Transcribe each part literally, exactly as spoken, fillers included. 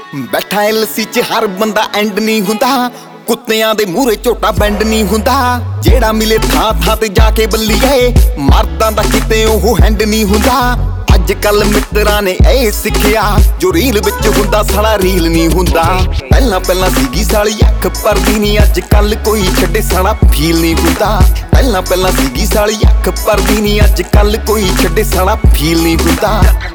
बैठा एलसी च हर बंदा एंड नहीं हुंदा, कुत्तियां दे मूहरे झोटा बैंड नहीं हुंदा। जेड़ा मिले थां थां ते जाके बल्लीए, मर्दां दा किते ओह हैंड नहीं हुंदा। अज कल मित्तरां ने ए सिखिया, जो रील विच हुंदा साला रील नहीं हुंदा। पहला पहला सीगी साली अख परदी नहीं, अज कल कोई छड्डे साला फील नहीं हुंदा। पहला पहला सीगी साली अख परदी नहीं, अज कल कोई छड्डे साला फील नहीं हुंदा।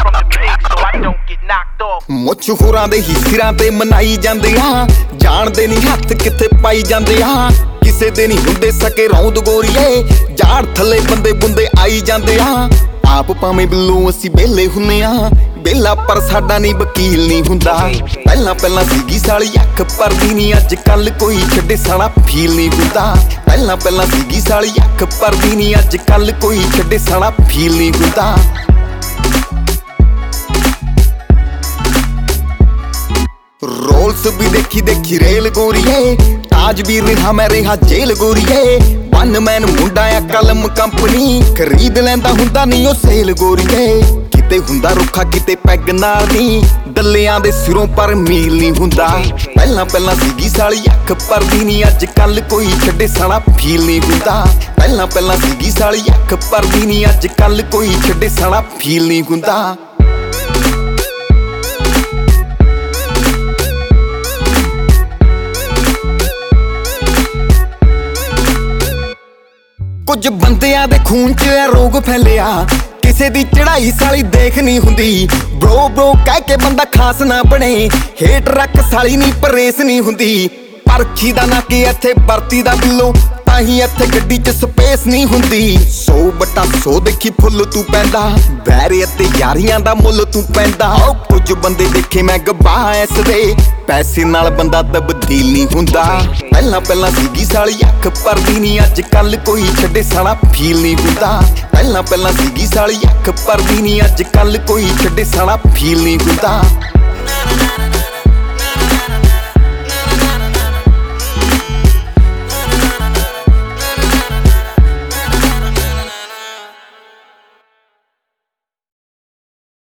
मुछ होरां दे ही सिरां ते मनाई जांदे आ, जाणदे नहीं हत्थ किथे पाई जांदे आ। किसे दे नहीं हुंदे सके रौंद गोरीए, जाड़ थल्ले बंदे बुंदे आई जांदे आ। आप भावें बिल्लों असीं बेले हुन्ने आ, बेला पर साडा नहीं वकील नहीं हुंदा। पहला पहला सीगी साली अख परदी नहीं, अज कल कोई छड्डे साला फील नहीं हुंदा। पहला पहला सीगी साली अख परदी नहीं, अज कल कोई छड्डे साला फील नहीं हुंदा। रोल्स भी देखी देखी रेल गोरीए, ताज भी रिहा मैं रिहा जेल गोरीए। वन मैन मुंडा आ कलम कंपनी, खरीद लैंदा हुंदा नहीं ओ सेल गोरीए। किते हुंदा रुखा किते पैग नाल नी, दलियां दे सिरों पर मील नहीं हुंदा। पहला पहला सीगी साली अख परदी नहीं, अज कल कोई छड्डे साला फील नहीं हुंदा। पहला पहला सीगी साली अख परदी नहीं, अज कल कोई छड्डे साला फील नहीं हुंदा। कुछ बंदियां दे खून च है रोग फैलिया, किसे दी चढ़ाई साली देख नहीं हुंदी। ब्रो ब्रो कह के बंदा खास ना बने, हेट रख साली नहीं परेस नहीं हुंदी। परखी दा ना कि इत्थे बरती दा बिल्लो, ताही इत्थे गड्डी च स्पेस नहीं हुंदी। सौ बटा सौ देखी फुੱਲ तू पैंदा, बैरे अते यारियां दा मुੱਲ तू पैंदा। कुछ बंदे देखे मैं गवाह इस दे, पैसे नाल बंदा तब्दील नहीं हुंदा। पहला पहला सीगी साली अख परदी नहीं, अज कल कोई छड्डे साला फील नहीं हुंदा। पहला पहला सीगी साली अख परदी नहीं, अज कल कोई छड्डे साला फील नहीं हुंदा।